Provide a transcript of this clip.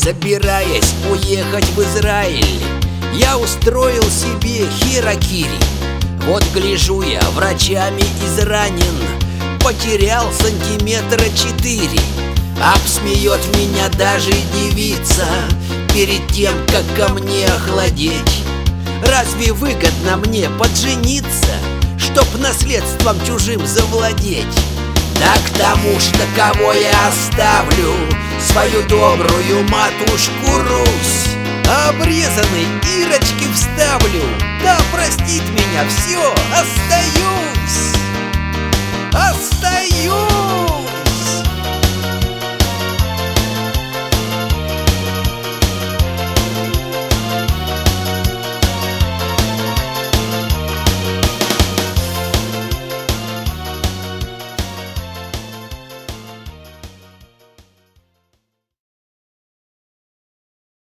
Собираясь уехать в Израиль, я устроил себе хирокири. Вот гляжу я, врачами изранен, потерял сантиметра 4. Обсмеет меня даже девица перед тем, как ко мне охладеть. Разве выгодно мне поджениться, чтоб наследством чужим завладеть? Да к тому что кого я оставлю, свою добрую матушку Русь, обрезанной Ирочке вставлю, да простит меня все, остаюсь.